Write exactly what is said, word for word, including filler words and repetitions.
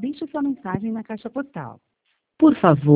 Deixe sua mensagem na caixa postal. Por favor,